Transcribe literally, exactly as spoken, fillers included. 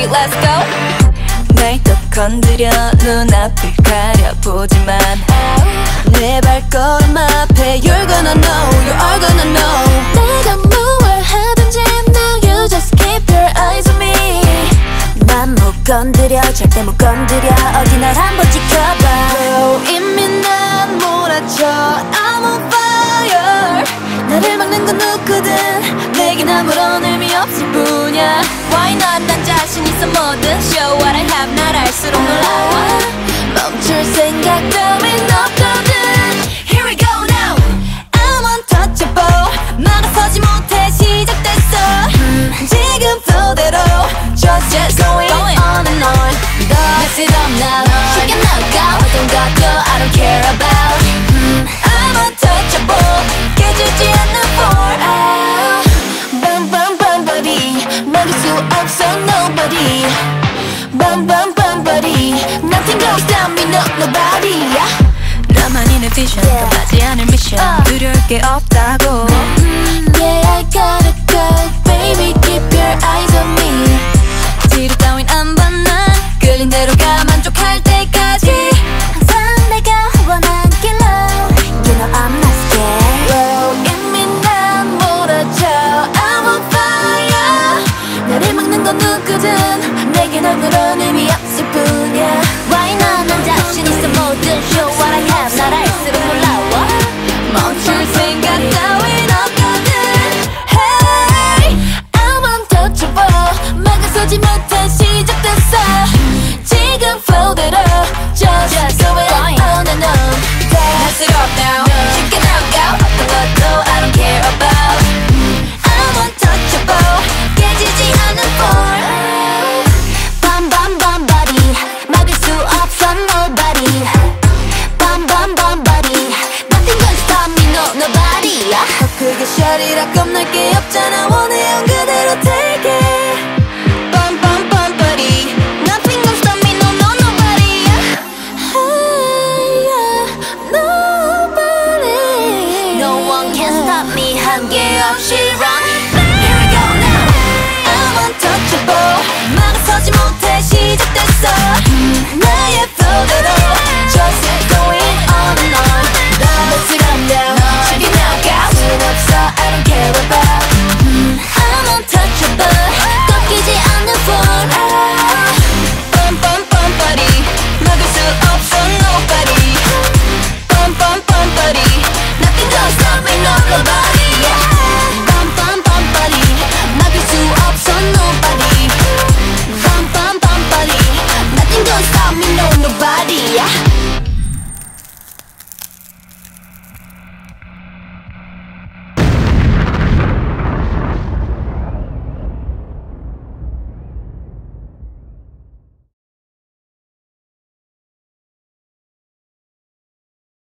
let's go. 날 또 건드려 눈앞을 가려보지만 내 발걸음 앞에 You're gonna know, you are gonna know. 내가 무얼 하든지 No, you just keep your eyes on me. 난 못 건드려 절대 못 건드려 어디 날 한번 지켜봐. oh, 이미 난 몰아쳐 I'm on fire. 나를 막는 건 누구든 내겐 아무런 의미 없을 뿐이야. Why not 난 자신 있어 뭐든 Show what I have 날 알수록 놀라워. 멈출 생각 따윈 없거든. Here we go now. I'm untouchable. 막아서지 못해 시작됐어. 음, 지금 flow 대로 Just just going on and on. Mess it up now. 쉽게 나가 어떤 것도 I don't care about. 음, I'm untouchable. 깨지지 않는 for ah. Bum bum bum body 막을 수 없어 nobody. Bum bum bum body Nothing goes down me no nobody. 나만이 내 vision 끝나지 않을 미션 uh. 두려울 게 없다고. Yeah I gotta go baby keep your eyes on me. 지루 따윈 안 봐 난 끌린 대로 가 만족할 때까지. 항상 내가 원한 길로 You know I'm not scared. Wow, 이미 난 몰아쳐 I'm on fire. 나를 막는 건 누구든 내겐 아무런 의미 없을 뿐이야. Why not 난 자신 있어 뭐든 Show what I have 날 알수록 놀라워. 멈출 생각 따윈 없거든. Hey I'm untouchable 막아서지 못해